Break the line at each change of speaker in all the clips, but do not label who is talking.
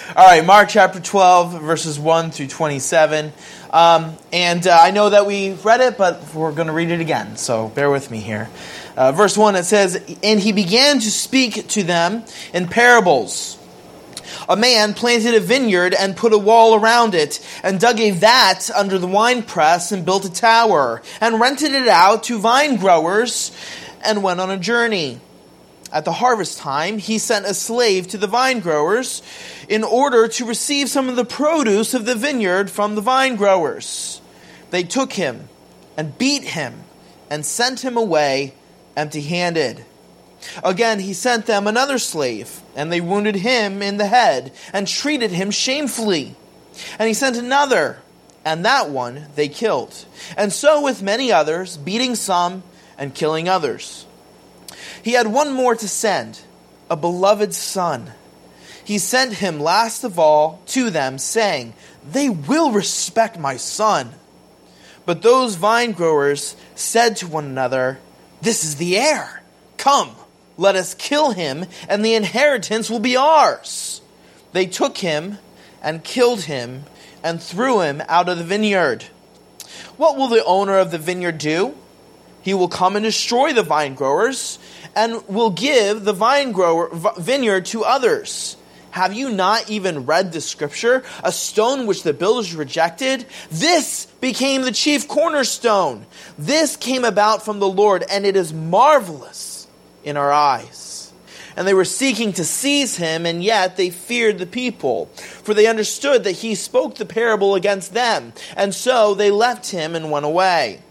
All right, Mark chapter 12, verses 1 through 27. I know that we read it, but we're going to read it again, so bear with me here. Verse 1, it says, "And he began to speak to them in parables. A man planted a vineyard and put a wall around it, and dug a vat under the winepress and built a tower, and rented it out to vine growers, and went on a journey. At the harvest time, he sent a slave to the vine growers in order to receive some of the produce of the vineyard from the vine growers. They took him and beat him and sent him away empty-handed. Again, he sent them another slave, and they wounded him in the head and treated him shamefully. And he sent another, and that one they killed. And so with many others, beating some and killing others. He had one more to send, a beloved son. He sent him last of all to them, saying, 'They will respect my son.' But those vine growers said to one another, 'This is the heir. Come, let us kill him, and the inheritance will be ours.' They took him and killed him and threw him out of the vineyard. What will the owner of the vineyard do? He will come and destroy the vine growers, and will give the vineyard to others. Have you not even read the scripture? A stone which the builders rejected, this became the chief cornerstone. This came about from the Lord, and it is marvelous in our eyes.' And they were seeking to seize him, and yet they feared the people, for they understood that he spoke the parable against them. And so they left him and went away.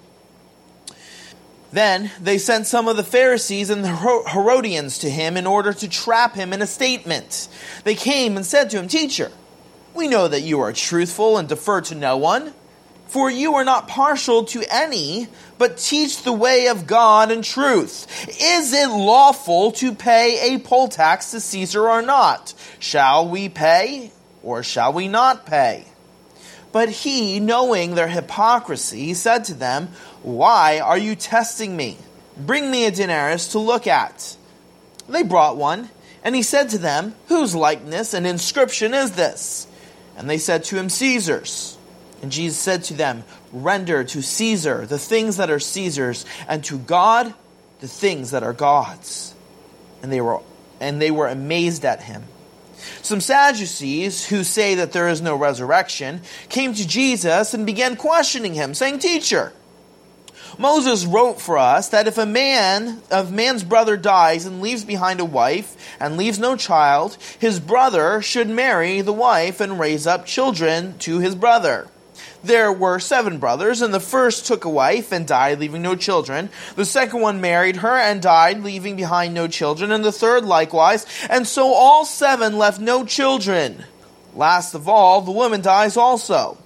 Then they sent some of the Pharisees and the Herodians to him in order to trap him in a statement. They came and said to him, 'Teacher, we know that you are truthful and defer to no one, for you are not partial to any, but teach the way of God in truth. Is it lawful to pay a poll tax to Caesar or not? Shall we pay or shall we not pay?' But he, knowing their hypocrisy, said to them, 'Why are you testing me? Bring me a denarius to look at.' They brought one, and he said to them, 'Whose likeness and inscription is this?' And they said to him, 'Caesar's.' And Jesus said to them, 'Render to Caesar the things that are Caesar's, and to God the things that are God's.' And they were amazed at him. Some Sadducees, who say that there is no resurrection, came to Jesus and began questioning him, saying, 'Teacher, Moses wrote for us that if a man's brother dies and leaves behind a wife and leaves no child, his brother should marry the wife and raise up children to his brother. There were 7 brothers, and the first took a wife and died, leaving no children. The second one married her and died, leaving behind no children, and the third likewise. And so all 7 left no children. Last of all, the woman dies also.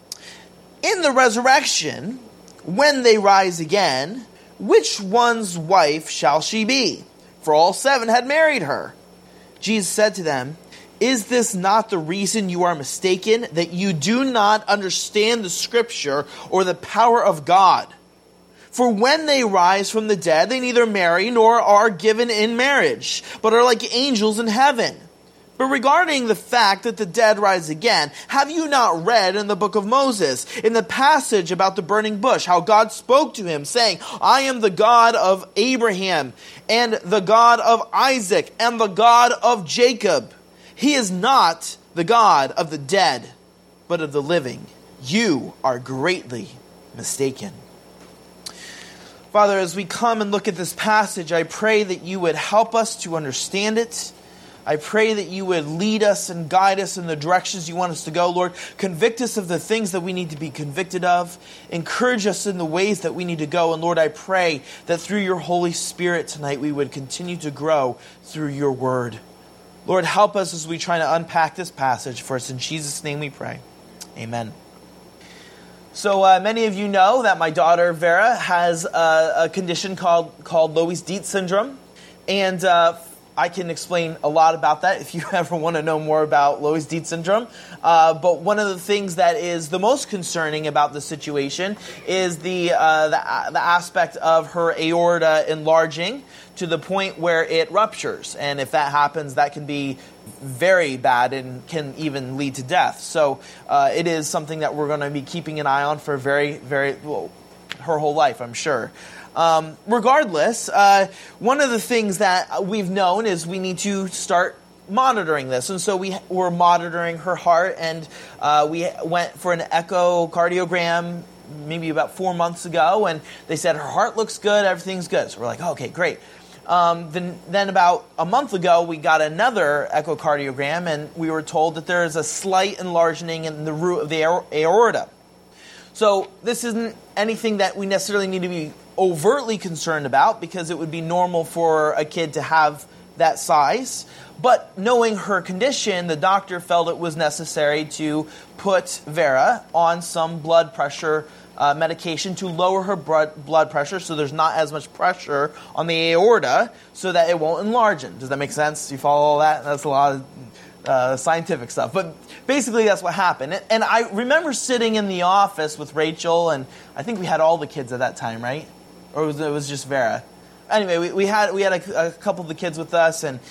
In the resurrection, when they rise again, which one's wife shall she be? For all 7 had married her.' Jesus said to them, 'Is this not the reason you are mistaken, that you do not understand the scripture or the power of God? For when they rise from the dead, they neither marry nor are given in marriage, but are like angels in heaven. But regarding the fact that the dead rise again, have you not read in the book of Moses, in the passage about the burning bush, how God spoke to him, saying, 'I am the God of Abraham, and the God of Isaac, and the God of Jacob'? He is not the God of the dead, but of the living. You are greatly mistaken." Father, as we come and look at this passage, I pray that you would help us to understand it. I pray that you would lead us and guide us in the directions you want us to go. Lord, convict us of the things that we need to be convicted of. Encourage us in the ways that we need to go. And Lord, I pray that through your Holy Spirit tonight, we would continue to grow through your word. Lord, help us as we try to unpack this passage. For us in Jesus' name we pray. Amen. So many of you know that my daughter Vera has a condition called Loeys-Dietz syndrome. And I can explain a lot about that if you ever want to know more about Loeys-Dietz syndrome. But one of the things that is the most concerning about the situation is the aspect of her aorta enlarging to the point where it ruptures. And if that happens, that can be very bad and can even lead to death. So it is something that we're going to be keeping an eye on for her whole life, I'm sure. Regardless, one of the things that we've known is we need to start monitoring this. And so we were monitoring her heart, and we went for an echocardiogram maybe about 4 months ago, and they said her heart looks good, everything's good. So we're like, okay, great. Then about a month ago, we got another echocardiogram, and we were told that there is a slight enlarging in the root of the aorta. So this isn't anything that we necessarily need to be overtly concerned about, because it would be normal for a kid to have that size. But knowing her condition, the doctor felt it was necessary to put Vera on some blood pressure medication to lower her blood pressure so there's not as much pressure on the aorta so that it won't enlarge. Does that make sense? You follow all that? That's a lot of scientific stuff. But basically that's what happened. And I remember sitting in the office with Rachel, and I think we had all the kids at that time, right? Or it was just Vera? Anyway, we had a couple of the kids with us, and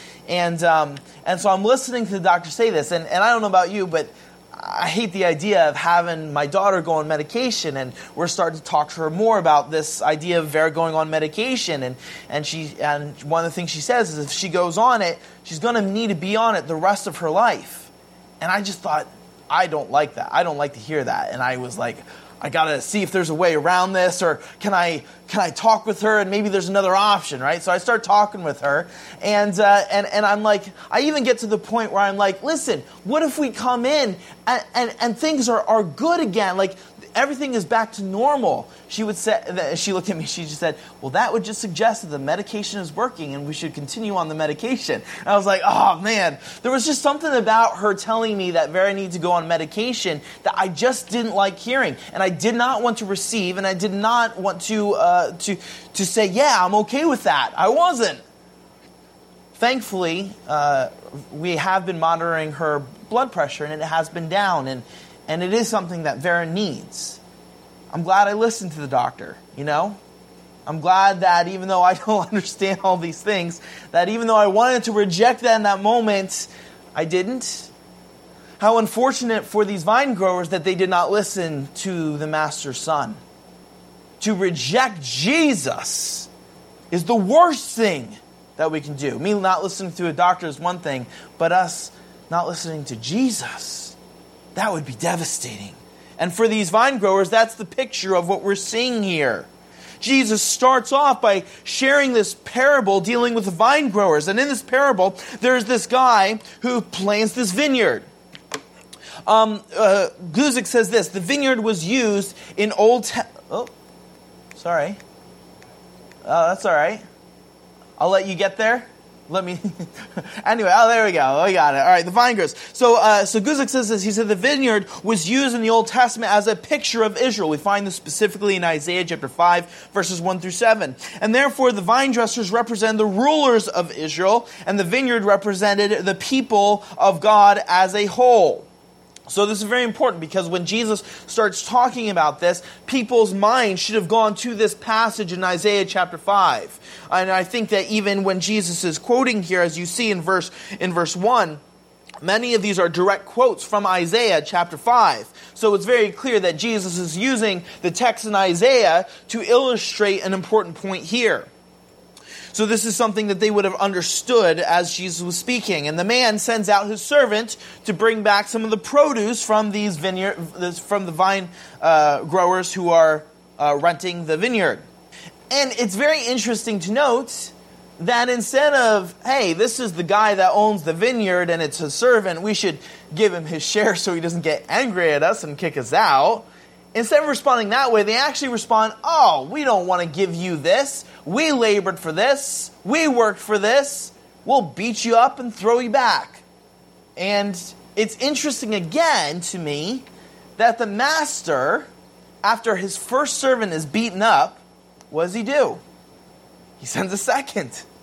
so I'm listening to the doctor say this, and I don't know about you, but I hate the idea of having my daughter go on medication, and we're starting to talk to her more about this idea of Vera going on medication, and one of the things she says is if she goes on it, she's going to need to be on it the rest of her life. And I just thought, I don't like that. I don't like to hear that. And I was like, I got to see if there's a way around this, or can I talk with her, and maybe there's another option, right? So I start talking with her, and I'm like, I even get to the point where I'm like, listen, what if we come in and things are good again? Like, everything is back to normal. She would say, she looked at me, she just said, well, that would just suggest that the medication is working and we should continue on the medication. And I was like, oh man, there was just something about her telling me that Vera needs to go on medication that I just didn't like hearing. And I did not want to receive, and I did not want to say, yeah, I'm okay with that. I wasn't. Thankfully, we have been monitoring her blood pressure, and it has been down, and it is something that Vera needs. I'm glad I listened to the doctor, you know? I'm glad that even though I don't understand all these things, that even though I wanted to reject that in that moment, I didn't. How unfortunate for these vine growers that they did not listen to the Master's Son. To reject Jesus is the worst thing that we can do. Me not listening to a doctor is one thing, but us not listening to Jesus, that would be devastating. And for these vine growers, that's the picture of what we're seeing here. Jesus starts off by sharing this parable dealing with the vine growers. And in this parable, there's this guy who plants this vineyard. Guzik says this: the vineyard was used in sorry. That's all right. I'll let you get there. Anyway, there we go. I got it. All right, the vine growers. So Guzik says this. He said the vineyard was used in the Old Testament as a picture of Israel. We find this specifically in Isaiah chapter 5, verses 1 through 7. And therefore, the vine dressers represent the rulers of Israel, and the vineyard represented the people of God as a whole. So this is very important, because when Jesus starts talking about this, people's minds should have gone to this passage in Isaiah chapter 5. And I think that even when Jesus is quoting here, as you see in verse 1, many of these are direct quotes from Isaiah chapter 5. So it's very clear that Jesus is using the text in Isaiah to illustrate an important point here. So this is something that they would have understood as Jesus was speaking. And the man sends out his servant to bring back some of the produce from these from the vine growers who are renting the vineyard. And it's very interesting to note that instead of, hey, this is the guy that owns the vineyard and it's his servant, we should give him his share so he doesn't get angry at us and kick us out. Instead of responding that way, they actually respond, oh, we don't want to give you this. We labored for this. We worked for this. We'll beat you up and throw you back. And it's interesting again to me that the master, after his first servant is beaten up, what does he do? He sends a second.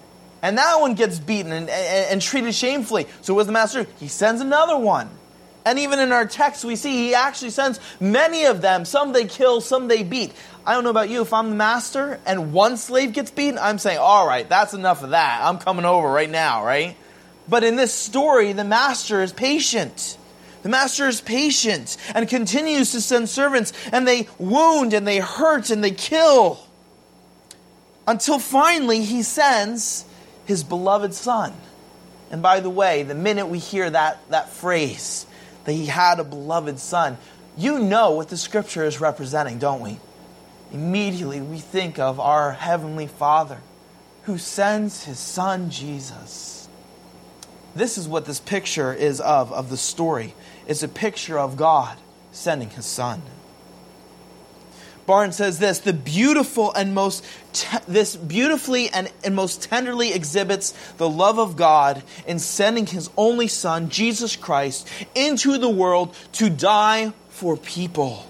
And that one gets beaten and treated shamefully. So what does the master do? He sends another one. And even in our text, we see he actually sends many of them. Some they kill, some they beat. I don't know about you. If I'm the master and one slave gets beaten, I'm saying, all right, that's enough of that. I'm coming over right now, right? But in this story, the master is patient. The master is patient and continues to send servants, and they wound and they hurt and they kill. Until finally he sends his beloved son. And by the way, the minute we hear that phrase, that he had a beloved son, you know what the scripture is representing, don't we? Immediately we think of our Heavenly Father who sends his son Jesus. This is what this picture is of the story. It's a picture of God sending his son. Barnes says this beautifully and most tenderly exhibits the love of God in sending his only son, Jesus Christ, into the world to die for people.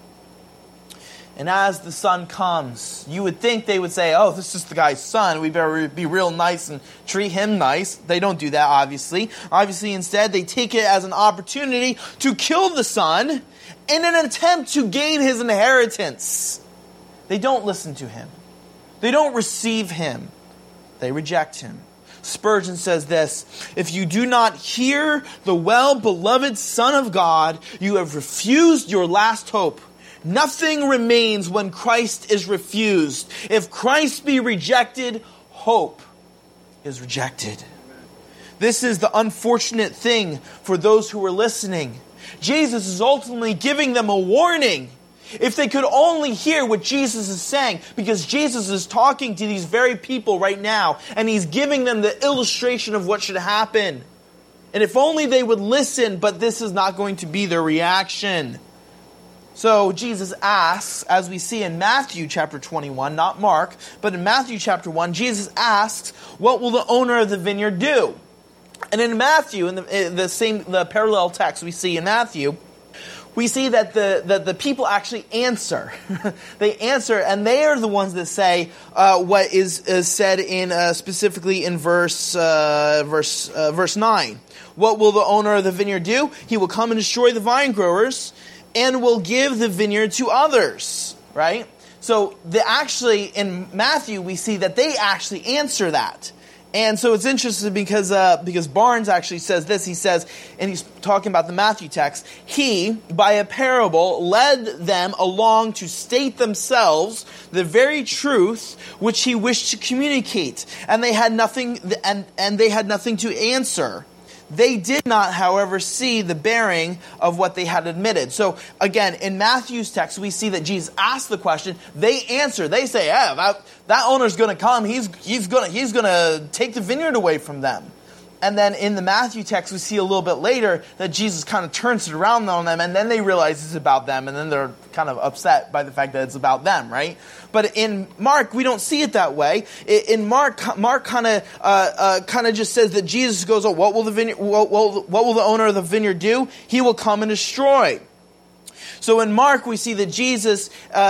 And as the son comes, you would think they would say, oh, this is the guy's son. We better be real nice and treat him nice. They don't do that, obviously. Obviously, instead, they take it as an opportunity to kill the son in an attempt to gain his inheritance. They don't listen to him. They don't receive him. They reject him. Spurgeon says this, if you do not hear the well-beloved Son of God, you have refused your last hope. Nothing remains when Christ is refused. If Christ be rejected, hope is rejected. This is the unfortunate thing for those who are listening. Jesus is ultimately giving them a warning. If they could only hear what Jesus is saying, because Jesus is talking to these very people right now, and he's giving them the illustration of what should happen. And if only they would listen, but this is not going to be their reaction. So Jesus asks, as we see in Matthew chapter 21, not Mark, but in Matthew chapter 1, Jesus asks, what will the owner of the vineyard do? And in Matthew, in the parallel text we see in Matthew, we see that the people actually answer. They answer, and they are the ones that say what is said in specifically in verse 9. What will the owner of the vineyard do? He will come and destroy the vine growers, and will give the vineyard to others, right? So actually in Matthew we see that they actually answer that. And so it's interesting because Barnes actually says this. He says, and he's talking about the Matthew text, he, by a parable, led them along to state themselves the very truth which he wished to communicate. And they had nothing to answer. They did not, however, see the bearing of what they had admitted. So again, in Matthew's text, we see that Jesus asked the question. They answer. They say, "Yeah, that owner's going to come. He's going to take the vineyard away from them." And then in the Matthew text, we see a little bit later that Jesus kind of turns it around on them, and then they realize it's about them, and then they're kind of upset by the fact that it's about them, right? But in Mark, we don't see it that way. In Mark kind of just says that Jesus goes, "Oh, what will the owner of the vineyard do? He will come and destroy." So in Mark, we see that Jesus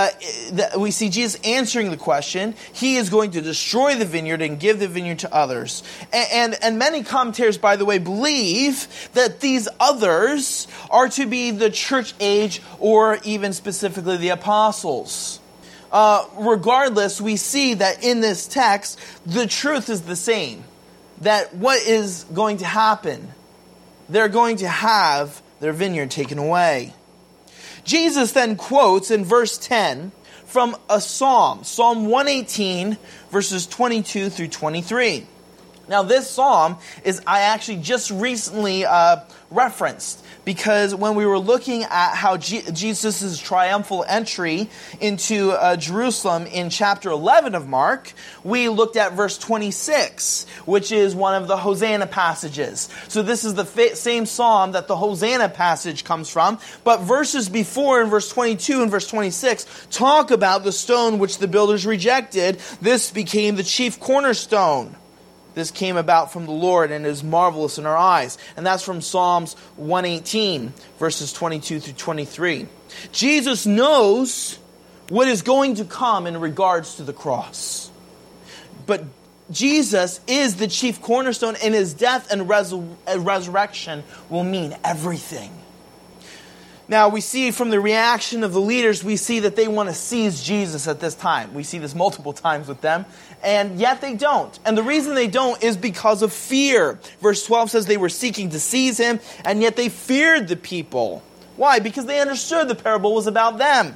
answering the question. He is going to destroy the vineyard and give the vineyard to others. And many commentators, by the way, believe that these others are to be the church age or even specifically the apostles. Regardless, we see that in this text, the truth is the same. That what is going to happen? They're going to have their vineyard taken away. Jesus then quotes in verse 10 from a psalm, Psalm 118, verses 22 through 23. Now this psalm I actually just recently referenced, because when we were looking at how Jesus' triumphal entry into Jerusalem in chapter 11 of Mark, we looked at verse 26, which is one of the Hosanna passages. So this is the same psalm that the Hosanna passage comes from, but verses before in verse 22 and verse 26 talk about the stone which the builders rejected. This became the chief cornerstone. This came about from the Lord and is marvelous in our eyes. And that's from Psalms 118, verses 22 through 23. Jesus knows what is going to come in regards to the cross. But Jesus is the chief cornerstone, and his death and resurrection will mean everything. Now, we see from the reaction of the leaders, we see that they want to seize Jesus at this time. We see this multiple times with them, and yet they don't. And the reason they don't is because of fear. Verse 12 says they were seeking to seize him, and yet they feared the people. Why? Because they understood the parable was about them.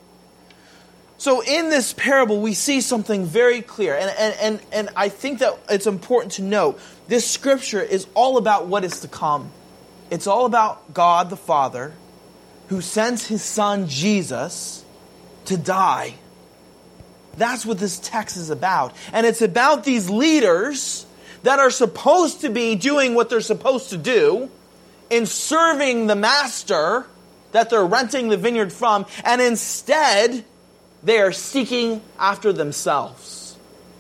So in this parable, we see something very clear. And I think that it's important to note, this scripture is all about what is to come. It's all about God the Father, who sends his son Jesus to die. That's what this text is about. And it's about these leaders that are supposed to be doing what they're supposed to do in serving the master that they're renting the vineyard from, and instead they are seeking after themselves.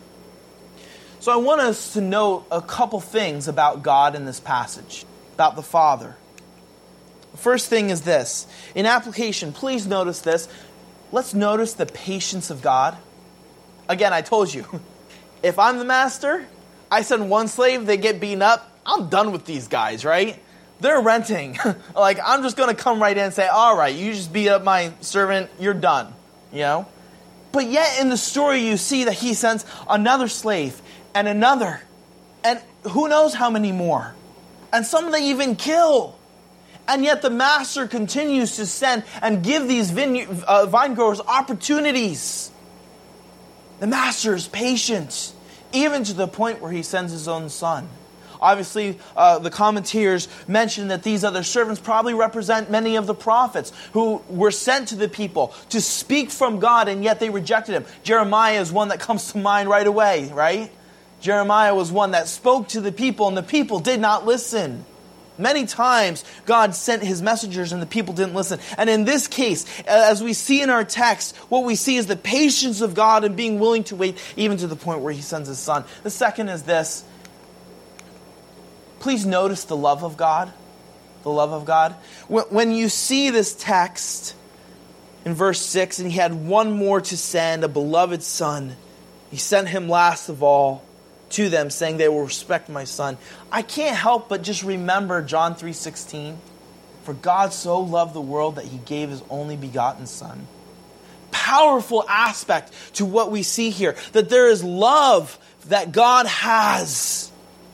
So I want us to note a couple things about God in this passage, about the Father. The first thing is this. In application, please notice this. Let's notice the patience of God. Again, I told you, if I'm the master, I send one slave, they get beaten up, I'm done with these guys, right? They're renting. Like, I'm just going to come right in and say, all right, you just beat up my servant, you're done, you know? But yet in the story you see that he sends another slave and another, and who knows how many more. And some they even kill. And yet the master continues to send and give these vine growers opportunities. The master is patient, even to the point where he sends his own son. Obviously, the commentators mention that these other servants probably represent many of the prophets who were sent to the people to speak from God, and yet they rejected him. Jeremiah is one that comes to mind right away, right? Jeremiah was one that spoke to the people, and the people did not listen. Many times, God sent his messengers and the people didn't listen. And in this case, as we see in our text, what we see is the patience of God and being willing to wait even to the point where he sends his son. The second is this. Please notice the love of God. The love of God. When you see this text in verse 6, and he had one more to send, a beloved son. He sent him last of all to them, saying they will respect my son. I can't help but just remember John 3:16. For God so loved the world that he gave his only begotten son. Powerful aspect to what we see here. That there is love that God has.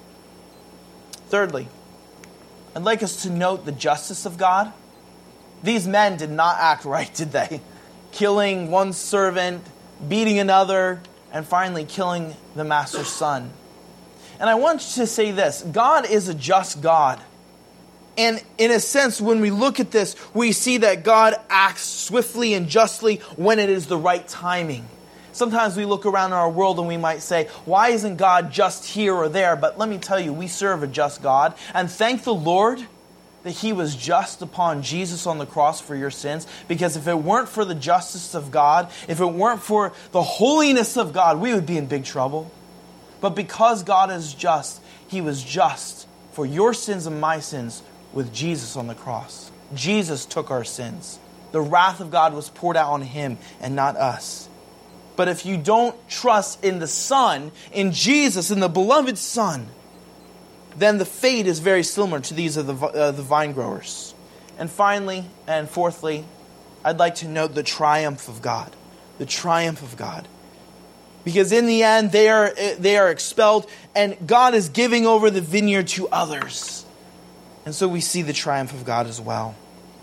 Thirdly, I'd like us to note the justice of God. These men did not act right, did they? Killing one servant, beating another, and finally killing the master's son. And I want you to say this. God is a just God. And in a sense, when we look at this, we see that God acts swiftly and justly when it is the right timing. Sometimes we look around our world and we might say, why isn't God just here or there? But let me tell you, we serve a just God. And thank the Lord that he was just upon Jesus on the cross for your sins. Because if it weren't for the justice of God, if it weren't for the holiness of God, we would be in big trouble. But because God is just, he was just for your sins and my sins with Jesus on the cross. Jesus took our sins. The wrath of God was poured out on him and not us. But if you don't trust in the Son, in Jesus, in the beloved Son, then the fate is very similar to these of the vine growers. And finally, and fourthly, I'd like to note the triumph of God. The triumph of God. Because in the end, they are expelled, and God is giving over the vineyard to others. And so we see the triumph of God as well.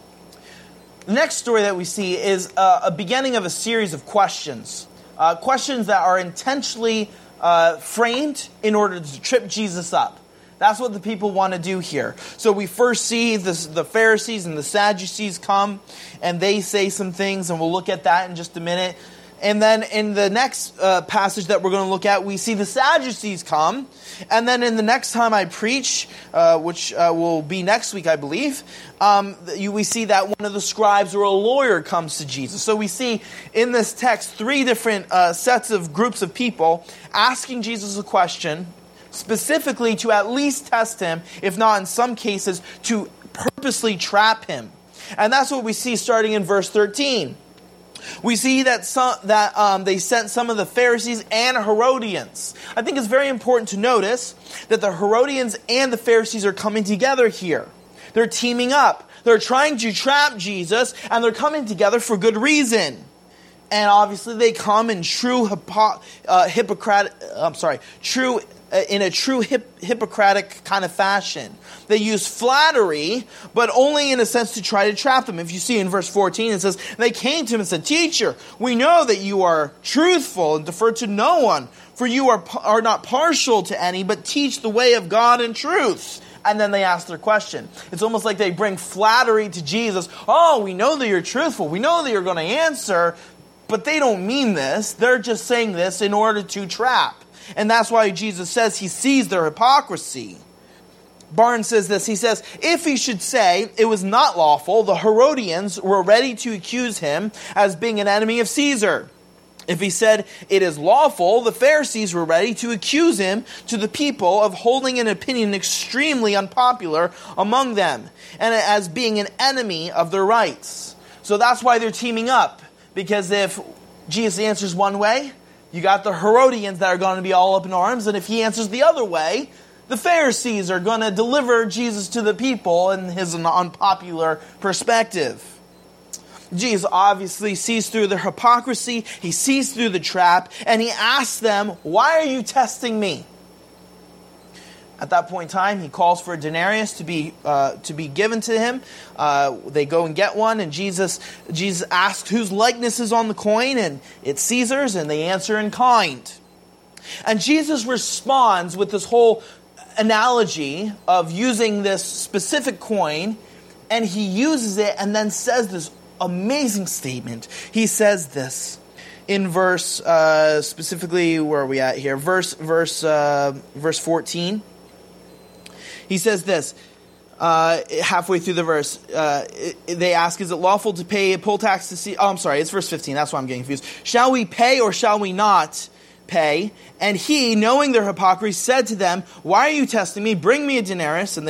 The next story that we see is a beginning of a series of questions. Questions that are intentionally framed in order to trip Jesus up. That's what the people want to do here. So we first see the Pharisees and the Sadducees come, and they say some things, and we'll look at that in just a minute. And then in the next passage that we're going to look at, we see the Sadducees come. And then in the next time I preach, which will be next week, I believe, we see that one of the scribes or a lawyer comes to Jesus. So we see in this text 3 different sets of groups of people asking Jesus a question, specifically to at least test him, if not in some cases to purposely trap him. And that's what we see starting in verse 13. We see that they sent some of the Pharisees and Herodians. I think it's very important to notice that the Herodians and the Pharisees are coming together here. They're teaming up. They're trying to trap Jesus, and they're coming together for good reason. And obviously, they come in in a true Hippocratic kind of fashion. They use flattery, but only in a sense to try to trap them. If you see in verse 14, it says, they came to him and said, "Teacher, we know that you are truthful and defer to no one, for you are not partial to any, but teach the way of God in truth." And then they ask their question. It's almost like they bring flattery to Jesus. "Oh, we know that you're truthful. We know that you're going to answer." But they don't mean this. They're just saying this in order to trap. And that's why Jesus says he sees their hypocrisy. Barnes says this. He says, if he should say it was not lawful, the Herodians were ready to accuse him as being an enemy of Caesar. If he said it is lawful, the Pharisees were ready to accuse him to the people of holding an opinion extremely unpopular among them, and as being an enemy of their rights. So that's why they're teaming up. Because if Jesus answers one way, you got the Herodians that are going to be all up in arms. And if he answers the other way, the Pharisees are going to deliver Jesus to the people in his unpopular perspective. Jesus obviously sees through their hypocrisy. He sees through the trap. And he asks them, "Why are you testing me?" At that point in time, he calls for a denarius to be given to him. They go and get one, and Jesus asks whose likeness is on the coin, and it's Caesar's, and they answer in kind. And Jesus responds with this whole analogy of using this specific coin, and he uses it and then says this amazing statement. He says this in verse, specifically, where are we at here? Verse 14. He says this, halfway through the verse. They ask, "Is it lawful to pay a poll tax to see?" Oh, I'm sorry, it's verse 15. That's why I'm getting confused. "Shall we pay or shall we not pay?" And he, knowing their hypocrisy, said to them, "Why are you testing me? Bring me a denarius."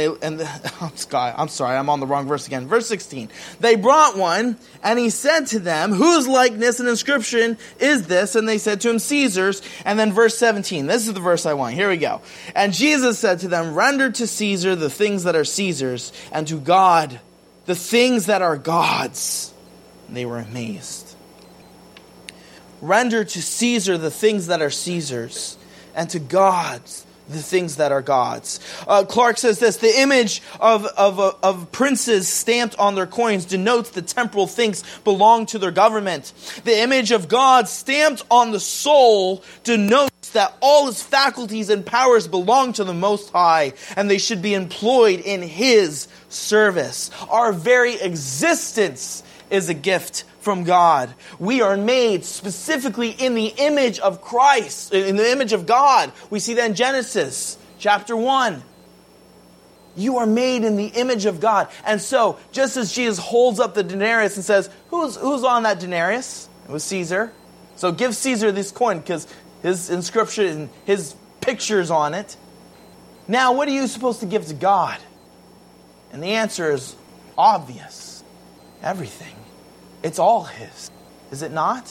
I'm sorry, I'm on the wrong verse again. Verse 16. They brought one, and he said to them, "Whose likeness and inscription is this?" And they said to him, "Caesar's." And then verse 17. This is the verse I want. Here we go. "And Jesus said to them, Render to Caesar the things that are Caesar's, and to God the things that are God's." And they were amazed. Render to Caesar the things that are Caesar's, and to God the things that are God's. Clark says this, the image of princes stamped on their coins denotes the temporal things belong to their government. The image of God stamped on the soul denotes that all his faculties and powers belong to the Most High, and they should be employed in his service. Our very existence is a gift from God. We are made specifically in the image of Christ, in the image of God. We see that in Genesis chapter 1. You are made in the image of God. And so, just as Jesus holds up the denarius and says, who's on that denarius? It was Caesar. So give Caesar this coin because his inscription, his picture's on it. Now, what are you supposed to give to God? And the answer is obvious. Everything. It's all his. Is it not?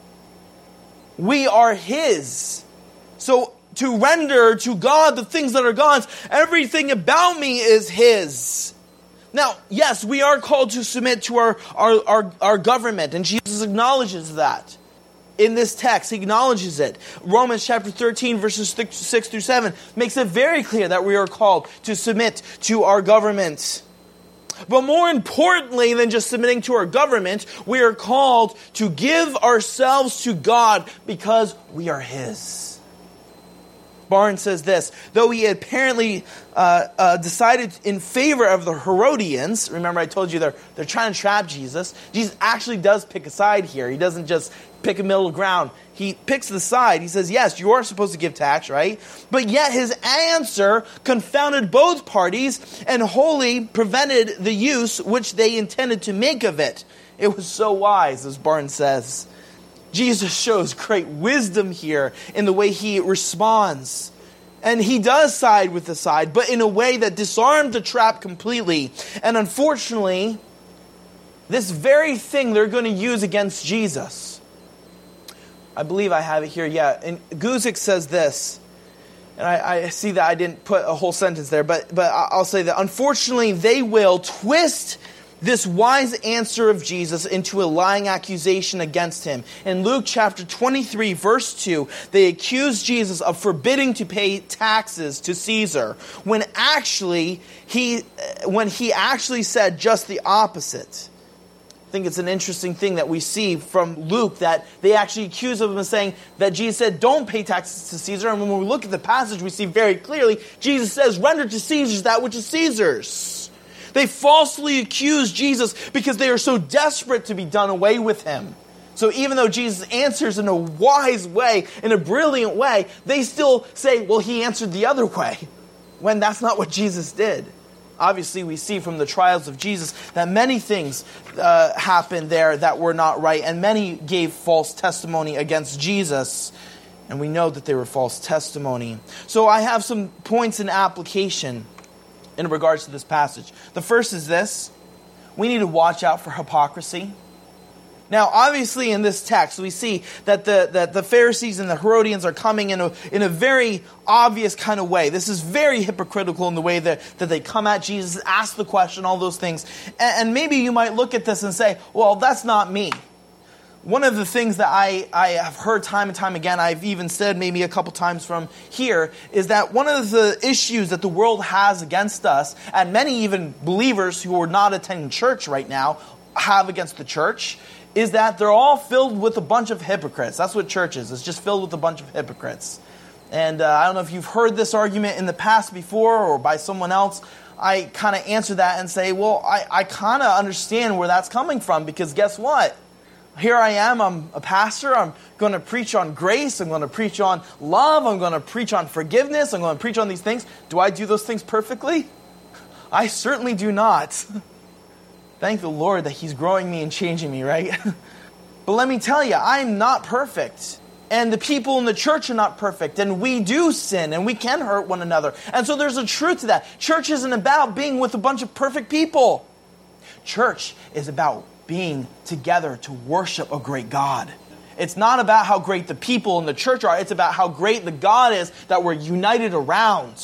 We are his. So to render to God the things that are God's, everything about me is his. Now, yes, we are called to submit to our government, and Jesus acknowledges that. In this text, he acknowledges it. Romans chapter 13, verses 6 through 7 makes it very clear that we are called to submit to our government. But more importantly than just submitting to our government, we are called to give ourselves to God because we are his. Barnes says this, though he apparently decided in favor of the Herodians, remember I told you they're trying to trap Jesus, Jesus actually does pick a side here. He doesn't just pick a middle ground. He picks the side. He says, yes, you are supposed to give tax, right? But yet his answer confounded both parties and wholly prevented the use which they intended to make of it. It was so wise, as Barnes says. Jesus shows great wisdom here in the way he responds. And he does side with the side, but in a way that disarmed the trap completely. And unfortunately, this very thing they're going to use against Jesus. I believe I have it here. Yeah, and Guzik says this. And I see that I didn't put a whole sentence there, but I'll say that unfortunately they will twist this wise answer of Jesus into a lying accusation against him. In Luke chapter 23, verse 2, they accuse Jesus of forbidding to pay taxes to Caesar, when he actually said just the opposite. I think it's an interesting thing that we see from Luke, that they actually accuse him of saying that Jesus said, don't pay taxes to Caesar. And when we look at the passage, we see very clearly, Jesus says, render to Caesar that which is Caesar's. They falsely accuse Jesus because they are so desperate to be done away with him. So even though Jesus answers in a wise way, in a brilliant way, they still say, well, he answered the other way, when that's not what Jesus did. Obviously, we see from the trials of Jesus that many things happened there that were not right, and many gave false testimony against Jesus, and we know that they were false testimony. So I have some points in application in regards to this passage. The first is this: we need to watch out for hypocrisy. Now, obviously, in this text, we see that the Pharisees and the Herodians are coming in a very obvious kind of way. This is very hypocritical in the way that they come at Jesus, ask the question, all those things. And maybe you might look at this and say, well, that's not me. One of the things that I have heard time and time again, I've even said maybe a couple times from here, is that one of the issues that the world has against us, and many even believers who are not attending church right now have against the church, is that they're all filled with a bunch of hypocrites. That's what church is. It's just filled with a bunch of hypocrites. And I don't know if you've heard this argument in the past before or by someone else. I kind of answer that and say, well, I kind of understand where that's coming from, because guess what? Here I am, I'm a pastor, I'm going to preach on grace, I'm going to preach on love, I'm going to preach on forgiveness, I'm going to preach on these things. Do I do those things perfectly? I certainly do not. Thank the Lord that He's growing me and changing me, right? But let me tell you, I'm not perfect. And the people in the church are not perfect. And we do sin, and we can hurt one another. And so there's a truth to that. Church isn't about being with a bunch of perfect people. Church is about being together to worship a great God. It's not about how great the people in the church are. It's about how great the God is that we're united around.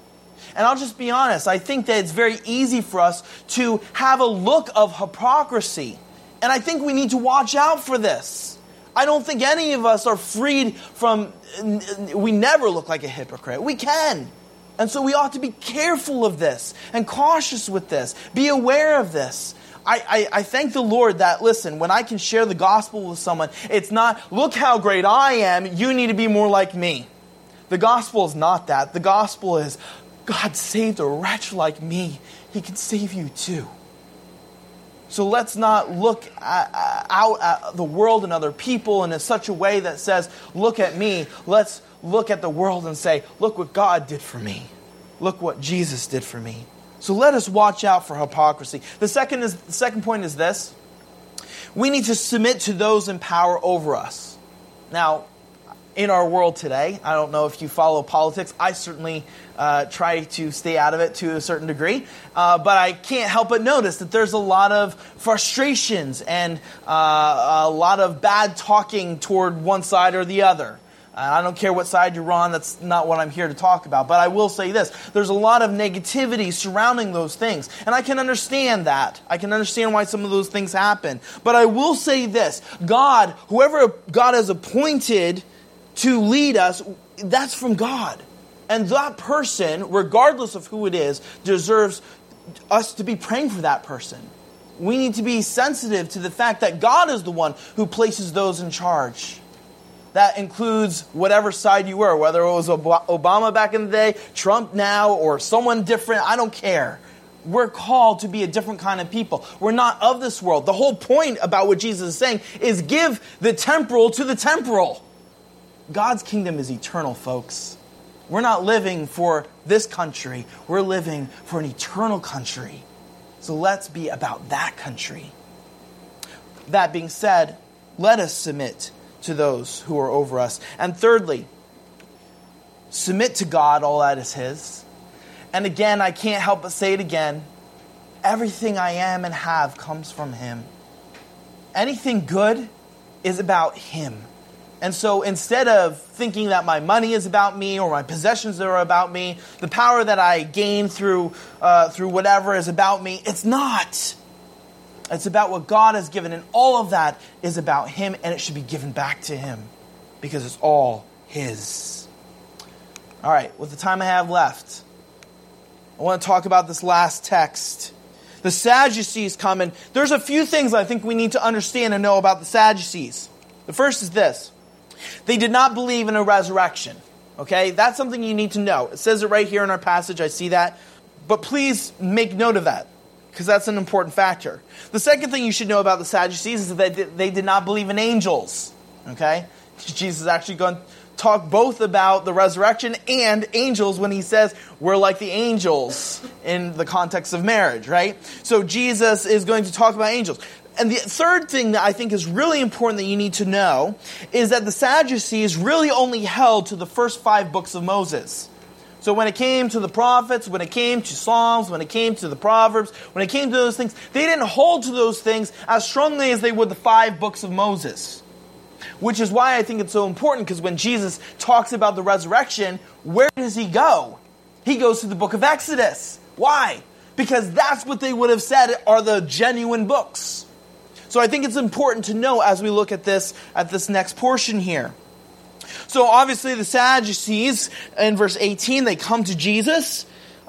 And I'll just be honest, I think that it's very easy for us to have a look of hypocrisy. And I think we need to watch out for this. I don't think any of us are freed from, we never look like a hypocrite. We can. And so we ought to be careful of this and cautious with this. Be aware of this. I thank the Lord that, listen, when I can share the gospel with someone, it's not, look how great I am, you need to be more like me. The gospel is not that. The gospel is, God saved a wretch like me. He can save you too. So let's not look out at the world and other people in such a way that says, look at me. Let's look at the world and say, look what God did for me. Look what Jesus did for me. So let us watch out for hypocrisy. The second point is this: we need to submit to those in power over us. Now, in our world today, I don't know if you follow politics. I certainly try to stay out of it to a certain degree. But I can't help but notice that there's a lot of frustrations and a lot of bad talking toward one side or the other. I don't care what side you're on. That's not what I'm here to talk about. But I will say this. There's a lot of negativity surrounding those things. And I can understand that. I can understand why some of those things happen. But I will say this. God, whoever God has appointed to lead us, that's from God. And that person, regardless of who it is, deserves us to be praying for that person. We need to be sensitive to the fact that God is the one who places those in charge. That includes whatever side you were, whether it was Obama back in the day, Trump now, or someone different. I don't care. We're called to be a different kind of people. We're not of this world. The whole point about what Jesus is saying is give the temporal to the temporal. God's kingdom is eternal, folks. We're not living for this country. We're living for an eternal country. So let's be about that country. That being said, let us submit to those who are over us. And thirdly, submit to God, all that is His. And again, I can't help but say it again. everything I am and have comes from him. Anything good is about him. And so instead of thinking that my money is about me or my possessions are about me, the power that I gain through whatever is about me, it's not. It's about what God has given, and all of that is about him, and it should be given back to him because it's all his. All right, with the time I have left, I want to talk about this last text. The Sadducees come, and there's a few things I think we need to understand and know about the Sadducees. The first is this. They did not believe in a resurrection. Okay? That's something you need to know. It says it right here in our passage. I see that. But please make note of that, because that's an important factor. The second thing you should know about the Sadducees is that they did not believe in angels. Okay? Jesus is actually going to talk both about the resurrection and angels when he says we're like the angels in the context of marriage, right? So Jesus is going to talk about angels. And the third thing that I think is really important that you need to know is that the Sadducees really only held to the first 5 books of Moses. So when it came to the prophets, when it came to Psalms, when it came to the Proverbs, when it came to those things, they didn't hold to those things as strongly as they would the 5 books of Moses. Which is why I think it's so important, because when Jesus talks about the resurrection, where does he go? He goes to the book of Exodus. Why? Because that's what they would have said are the genuine books. So I think it's important to know as we look at this next portion here. So obviously the Sadducees, in verse 18, they come to Jesus,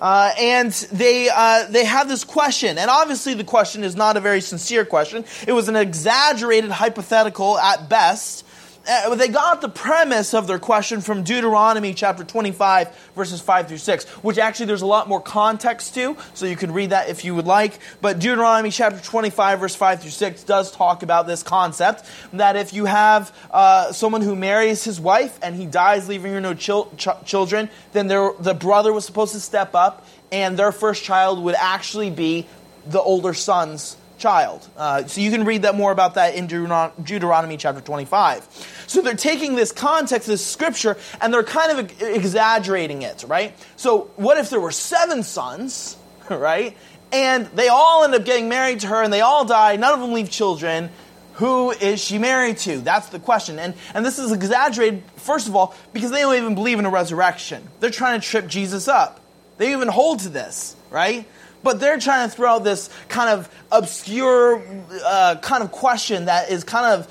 and they have this question. And obviously the question is not a very sincere question. It was an exaggerated hypothetical at best. They got the premise of their question from Deuteronomy chapter 25, verses 5 through 6, which actually there's a lot more context to, so you can read that if you would like. But Deuteronomy chapter 25, verse 5 through 6 does talk about this concept, that if you have someone who marries his wife and he dies leaving her no children, then the brother was supposed to step up, and their first child would actually be the older son's child. So you can read that more about that in Deuteronomy chapter 25. So they're taking this context, this scripture, and they're kind of exaggerating it, right? So what if there were 7 sons, right? And they all end up getting married to her, and they all die, none of them leave children. Who is she married to? That's the question. And this is exaggerated, first of all, because they don't even believe in a resurrection. They're trying to trip Jesus up. They even hold to this, right? But they're trying to throw out this kind of obscure kind of question that is kind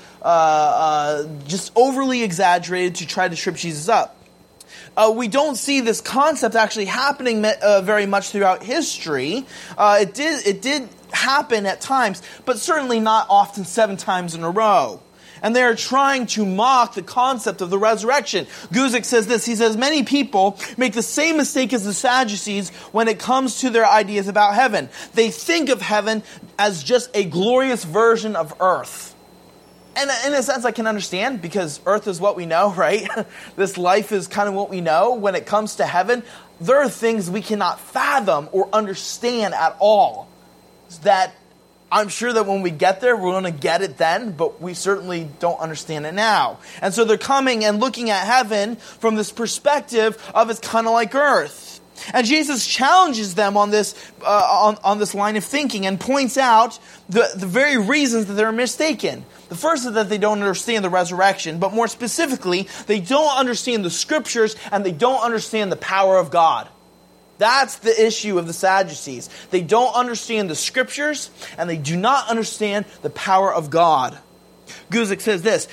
of just overly exaggerated to try to trip Jesus up. We don't see this concept actually happening very much throughout history. It did happen at times, but certainly not often 7 times in a row. And they're trying to mock the concept of the resurrection. Guzik says this. He says, many people make the same mistake as the Sadducees when it comes to their ideas about heaven. They think of heaven as just a glorious version of earth. And in a sense, I can understand, because earth is what we know, right? This life is kind of what we know. When it comes to heaven, there are things we cannot fathom or understand at all. That I'm sure that when we get there, we're going to get it then, but we certainly don't understand it now. And so they're coming and looking at heaven from this perspective of it's kind of like earth. And Jesus challenges them on this on this line of thinking and points out the very reasons that they're mistaken. The first is that they don't understand the resurrection, but more specifically, they don't understand the scriptures and they don't understand the power of God. That's the issue of the Sadducees. They don't understand the scriptures, and they do not understand the power of God. Guzik says this,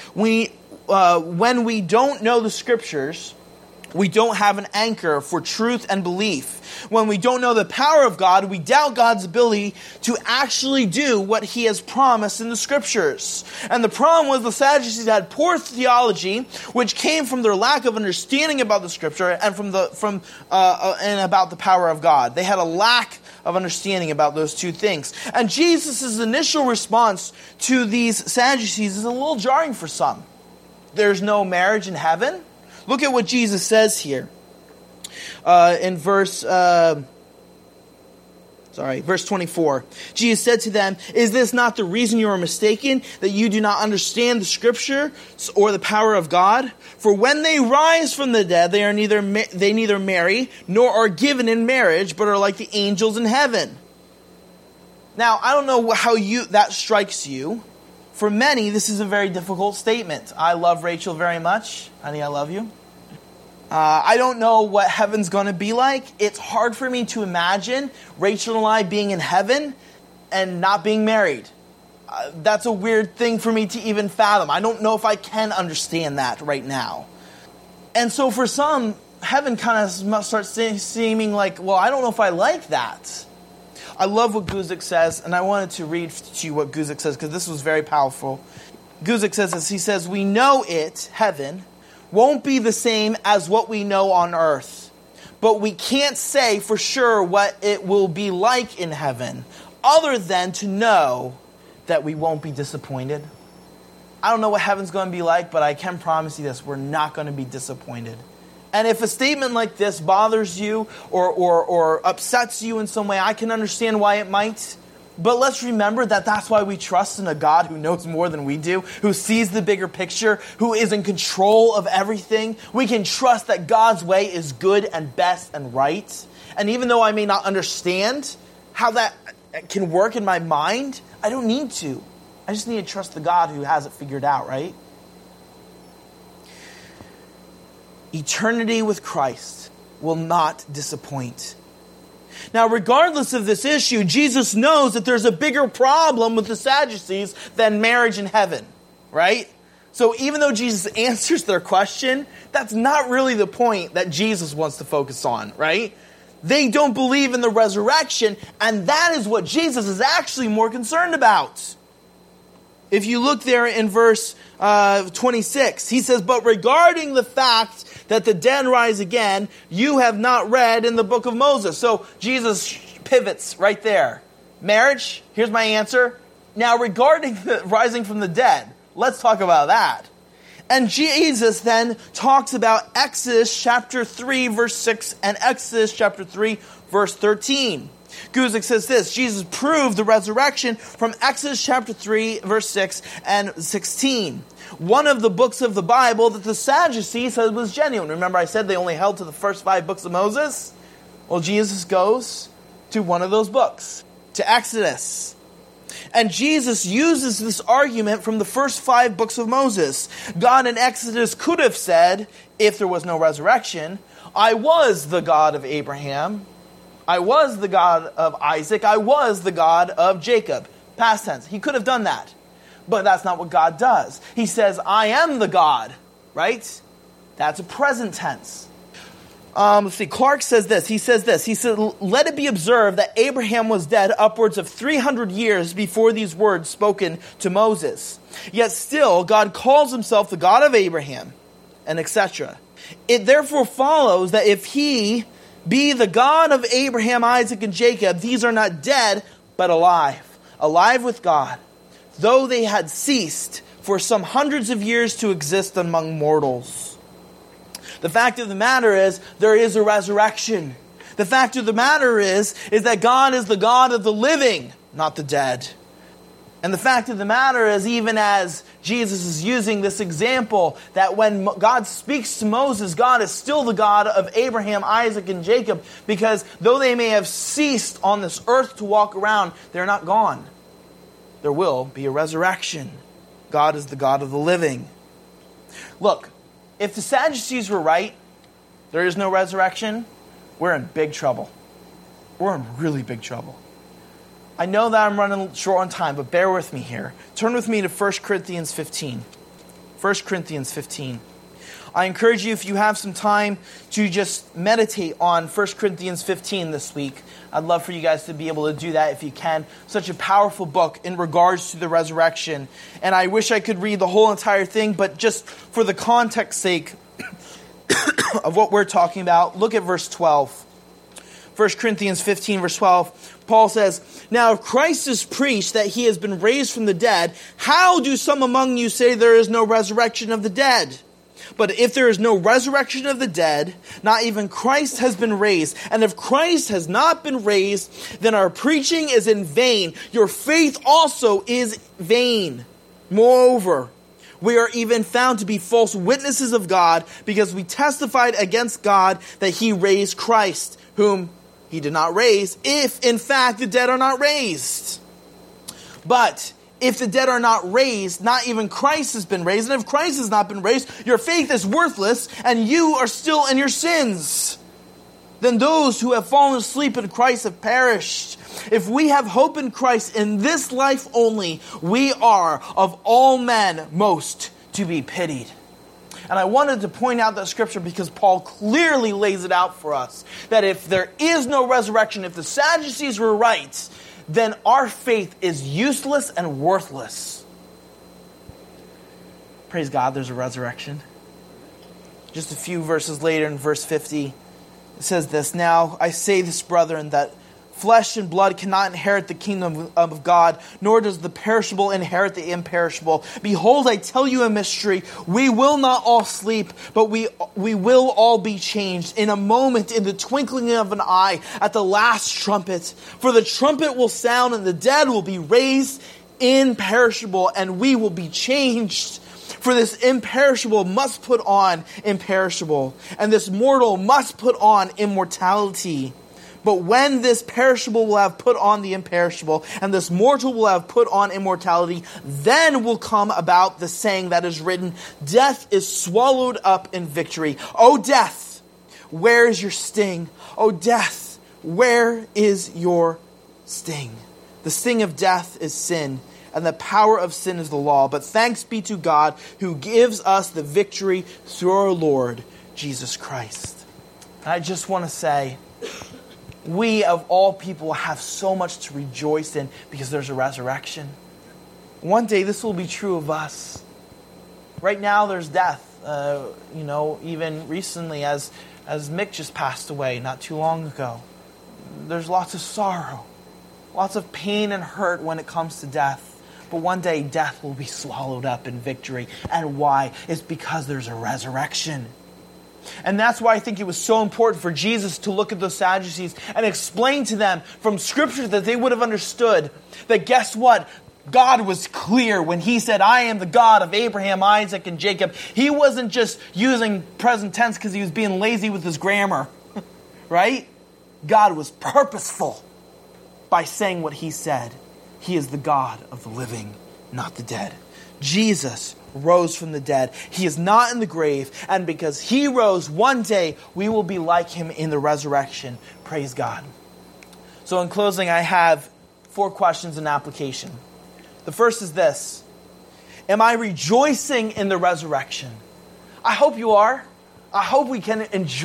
when we don't know the scriptures, we don't have an anchor for truth and belief. When we don't know the power of God, we doubt God's ability to actually do what he has promised in the scriptures. And the problem was the Sadducees had poor theology, which came from their lack of understanding about the scripture and and about the power of God. They had a lack of understanding about those two things. And Jesus' initial response to these Sadducees is a little jarring for some. There's no marriage in heaven. Look at what Jesus says here in verse 24. Jesus said to them, "Is this not the reason you are mistaken, that you do not understand the scripture or the power of God? For when they rise from the dead, they neither marry nor are given in marriage, but are like the angels in heaven." Now, I don't know how that strikes you. For many, this is a very difficult statement. I love Rachel very much. Honey, I love you. I don't know what heaven's going to be like. It's hard for me to imagine Rachel and I being in heaven and not being married. That's a weird thing for me to even fathom. I don't know if I can understand that right now. And so for some, heaven kind of starts seeming like, well, I don't know if I like that. I love what Guzik says, and I wanted to read to you what Guzik says because this was very powerful. Guzik says this. He says, we know it, heaven, won't be the same as what we know on earth. But we can't say for sure what it will be like in heaven, other than to know that we won't be disappointed. I don't know what heaven's going to be like, but I can promise you this, we're not going to be disappointed. And if a statement like this bothers you or upsets you in some way, I can understand why it might. But let's remember that that's why we trust in a God who knows more than we do, who sees the bigger picture, who is in control of everything. We can trust that God's way is good and best and right. And even though I may not understand how that can work in my mind, I don't need to. I just need to trust the God who has it figured out, right? Eternity with Christ will not disappoint. Now, regardless of this issue, Jesus knows that there's a bigger problem with the Sadducees than marriage in heaven, right? So even though Jesus answers their question, that's not really the point that Jesus wants to focus on, right? They don't believe in the resurrection, and that is what Jesus is actually more concerned about. If you look there in verse 26, he says, but regarding the fact that the dead rise again, you have not read in the book of Moses. So Jesus pivots right there. Marriage, here's my answer. Now regarding the rising from the dead, let's talk about that. And Jesus then talks about Exodus chapter 3 verse 6 and Exodus chapter 3 verse 13. Guzik says this, Jesus proved the resurrection from Exodus chapter 3, verse 6 and 16. One of the books of the Bible that the Sadducees said was genuine. Remember I said they only held to the first 5 books of Moses? Well, Jesus goes to one of those books, to Exodus. And Jesus uses this argument from the first 5 books of Moses. God in Exodus could have said, if there was no resurrection, I was the God of Abraham, I was the God of Isaac. I was the God of Jacob. Past tense. He could have done that. But that's not what God does. He says, I am the God. Right? That's a present tense. Let's see. Clark says this. He says, let it be observed that Abraham was dead upwards of 300 years before these words spoken to Moses. Yet still, God calls himself the God of Abraham, and etc. It therefore follows that if he be the God of Abraham, Isaac, and Jacob, these are not dead, but alive. Alive with God, though they had ceased for some hundreds of years to exist among mortals. The fact of the matter is, there is a resurrection. The fact of the matter is that God is the God of the living, not the dead. And the fact of the matter is, even as Jesus is using this example, that when God speaks to Moses, God is still the God of Abraham, Isaac, and Jacob, because though they may have ceased on this earth to walk around, they're not gone. There will be a resurrection. God is the God of the living. Look, if the Sadducees were right, there is no resurrection, we're in big trouble. We're in really big trouble. I know that I'm running short on time, but bear with me here. Turn with me to 1 Corinthians 15. 1 Corinthians 15. I encourage you, if you have some time, to just meditate on 1 Corinthians 15 this week. I'd love for you guys to be able to do that if you can. Such a powerful book in regards to the resurrection. And I wish I could read the whole entire thing, but just for the context sake of what we're talking about, look at verse 12. 1 Corinthians 15, verse 12, Paul says, now if Christ is preached that he has been raised from the dead, how do some among you say there is no resurrection of the dead? But if there is no resurrection of the dead, not even Christ has been raised. And if Christ has not been raised, then our preaching is in vain. Your faith also is vain. Moreover, we are even found to be false witnesses of God, because we testified against God that he raised Christ, whom he did not raise, if in fact the dead are not raised. But if the dead are not raised, not even Christ has been raised. And if Christ has not been raised, your faith is worthless, and you are still in your sins. Then those who have fallen asleep in Christ have perished. If we have hope in Christ in this life only, we are of all men most to be pitied. And I wanted to point out that scripture because Paul clearly lays it out for us. That if there is no resurrection, if the Sadducees were right, then our faith is useless and worthless. Praise God, there's a resurrection. Just a few verses later in verse 50, it says this, "Now I say this, brethren, that flesh and blood cannot inherit the kingdom of God, nor does the perishable inherit the imperishable. Behold, I tell you a mystery. We will not all sleep, but we will all be changed in a moment, in the twinkling of an eye, at the last trumpet. For the trumpet will sound, and the dead will be raised imperishable, and we will be changed. For this imperishable must put on imperishable, and this mortal must put on immortality. But when this perishable will have put on the imperishable, and this mortal will have put on immortality, then will come about the saying that is written, death is swallowed up in victory. O death, where is your sting? O death, where is your sting? The sting of death is sin, and the power of sin is the law. But thanks be to God who gives us the victory through our Lord Jesus Christ." And I just want to say, we of all people have so much to rejoice in because there's a resurrection. One day this will be true of us. Right now there's death. Even recently as Mick just passed away not too long ago. There's lots of sorrow, lots of pain and hurt when it comes to death. But one day death will be swallowed up in victory. And why? It's because there's a resurrection. And that's why I think it was so important for Jesus to look at those Sadducees and explain to them from Scripture that they would have understood that guess what? God was clear when He said, I am the God of Abraham, Isaac, and Jacob. He wasn't just using present tense because He was being lazy with His grammar. Right? God was purposeful by saying what He said. He is the God of the living, not the dead. Jesus rose from the dead. He is not in the grave. And because He rose, one day we will be like Him in the resurrection. Praise God. So in closing, I have 4 questions in application. The first is this. Am I rejoicing in the resurrection? I hope you are. I hope we can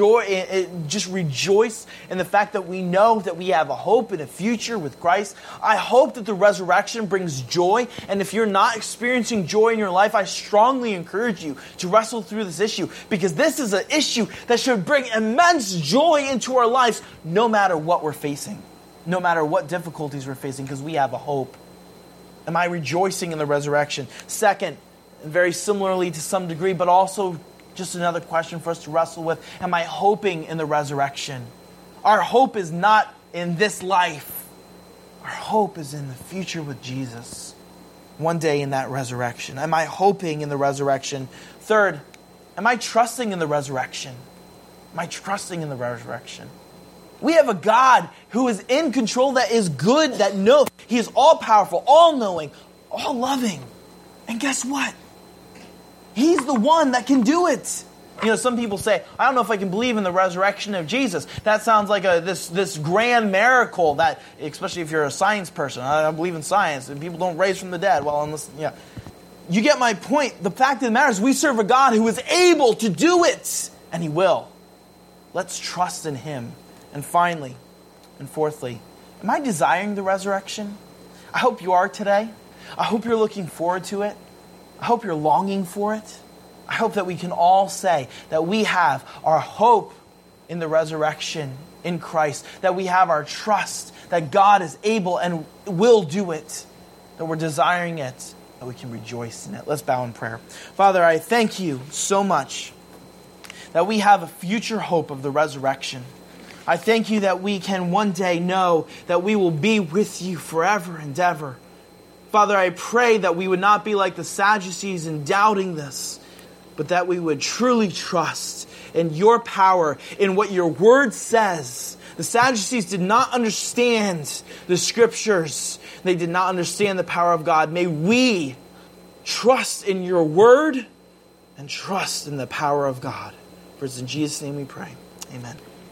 just rejoice in the fact that we know that we have a hope and a future with Christ. I hope that the resurrection brings joy. And if you're not experiencing joy in your life, I strongly encourage you to wrestle through this issue. Because this is an issue that should bring immense joy into our lives no matter what we're facing. No matter what difficulties we're facing, because we have a hope. Am I rejoicing in the resurrection? Second, very similarly to some degree, but also just another question for us to wrestle with. Am I hoping in the resurrection? Our hope is not in this life. Our hope is in the future with Jesus. One day in that resurrection. Am I hoping in the resurrection? Third, am I trusting in the resurrection? Am I trusting in the resurrection? We have a God who is in control, that is good, that knows. He is all-powerful, all-knowing, all-loving. And guess what? He's the one that can do it. You know, some people say, I don't know if I can believe in the resurrection of Jesus. That sounds like this grand miracle that, especially if you're a science person. I don't believe in science, and people don't raise from the dead. Well, unless, yeah. You get my point. The fact of the matter is we serve a God who is able to do it, and He will. Let's trust in Him. And finally, and fourthly, am I desiring the resurrection? I hope you are today. I hope you're looking forward to it. I hope you're longing for it. I hope that we can all say that we have our hope in the resurrection in Christ, that we have our trust that God is able and will do it, that we're desiring it, that we can rejoice in it. Let's bow in prayer. Father, I thank You so much that we have a future hope of the resurrection. I thank You that we can one day know that we will be with You forever and ever. Father, I pray that we would not be like the Sadducees in doubting this, but that we would truly trust in Your power, in what Your word says, The Sadducees did not understand the Scriptures. They did not understand the power of God. May we trust in your word and trust in the power of God. For it's in Jesus' name we pray. Amen.